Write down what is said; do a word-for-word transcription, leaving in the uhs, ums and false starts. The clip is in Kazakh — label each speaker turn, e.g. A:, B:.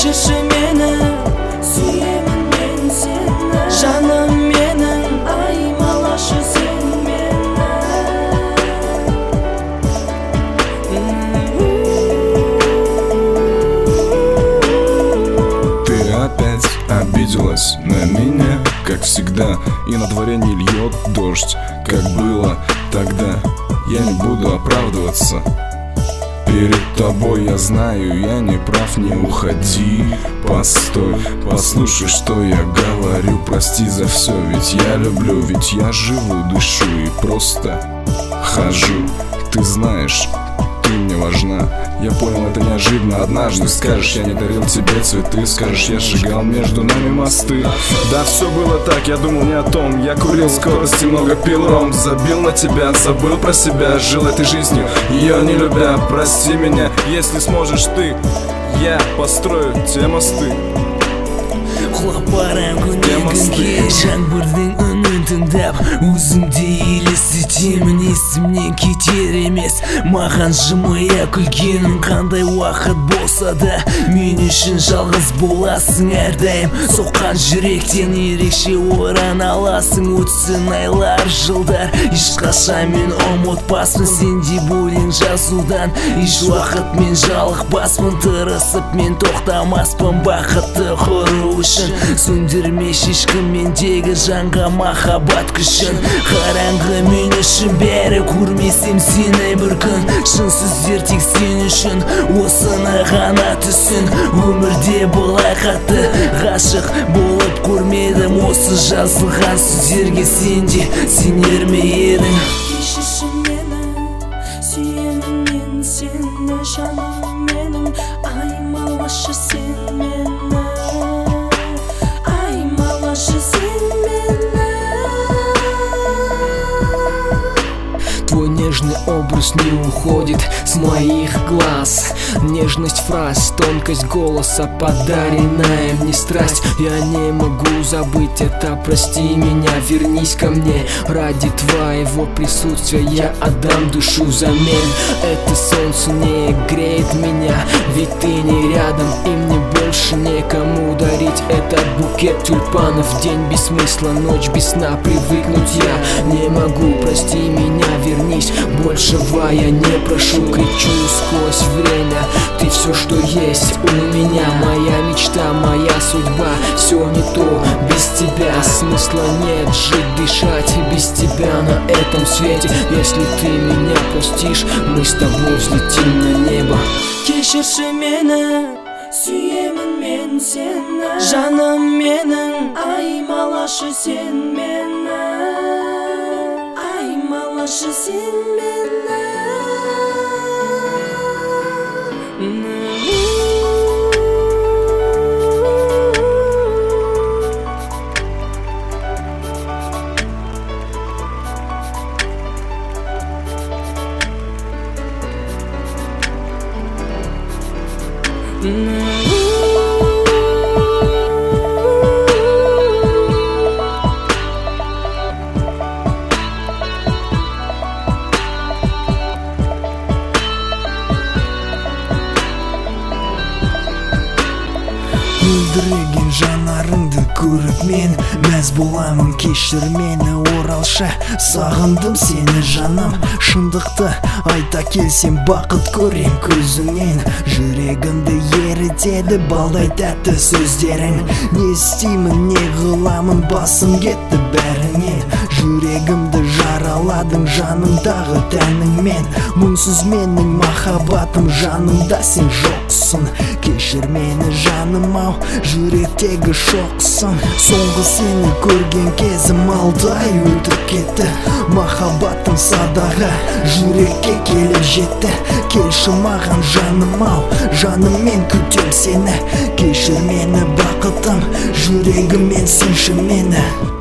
A: кешірші мені, сүйемін мен сені, жаным менің, аймалашы сен мені.
B: Ты опять обиделась на меня, как всегда, и на дворе не льет дождь, как было тогда. Я не буду оправдываться перед тобой, я знаю, я не прав, не уходи. Постой, послушай, что я говорю, прости за все, ведь я люблю, ведь я живу, дышу и просто хожу. Ты знаешь, ты мне важна. Я понял это неожиданно. Однажды скажешь, я не дарил тебе цветы, скажешь, я сжигал между нами мосты. Да, все было так, я думал не о том. Я курил скорости, много пил ром, забил на тебя, забыл про себя, жил этой жизнью, ее не любя. Прости меня, если сможешь ты, я построю те мосты.
A: Құлап күннен күнге жаңбырдың үнін тыңдап, өзіңде елестетемін, есімнен кетер емес. Маған жымия күлгенің қандай уақыт болса да, мен үшін жалғыз боласың әрдайым. Соққан жүректен ерекше оран аласың, өтсін айлар жылдар, ешқашан мен ұмытпаспын сендей өлең жазудан. Еш уақыт мен жалықпаспын, тырысып мен тоқтамаспын бақытты құру үшін. Сөндірмеш ешкім мендегі жанға махаббат күшін. Қараңғы мен үшін бәрі, көрмесем сені бір күн. Шын сөздер тек сен үшін, осыны ғана түсін. Өмірде бұлай қатты ғашық болып көрмедім, осы жазылған сөздерге сен де сенер ме едің? Кешірші мені, сүйемін мен сені, жаным менің, аймалашы сен мені.
C: Твой нежный образ не уходит с моих глаз. Нежность фраз, тонкость голоса, подаренная мне страсть. Я не могу забыть это, прости меня, вернись ко мне. Ради твоего присутствия я отдам душу взамен. Это солнце не греет меня, ведь ты не рядом, и мне больше некому дарить этот букет тюльпанов. День без смысла, ночь без сна, привыкнуть я не могу. Прости меня, вернись, большего я не прошу. Кричу сквозь время, ты все, что есть у меня. Моя мечта, моя судьба, все не то без тебя. Смысла нет жить, дышать без тебя на этом свете. Если ты меня простишь, мы с тобой взлетим на небо.
A: Кешірші мені, сүйемін мен сені, жаным менің, аймалашы сен мені, аймалашы сен мені.
D: Мөлдіреген жанарыңды көріп мен мәз боламын, кешір мені оралшы, сағындым сені жаным. Шындықты айта келсем бақыт көрем көзіңнен, жүрегімді ерітеді балдай тәтті сөздерің. Не істеймін, не қыламын, басым кетті бәрінен. Жүрегімді жараладың жанымдағы тәніңмен, мұңсыз менің махаббатым, жанымда сен жоқсың. Кешір мені жаным ау, жүректегі шоқсың. Соңғы сені көрген кезім алдай өтіп кетті. Махаббатым садаға жүрекке келіп жетті. Келші маған жаным ау, жаным мен күтем сені. Кешір мені бақытым, жүрегіммен сүйші мені.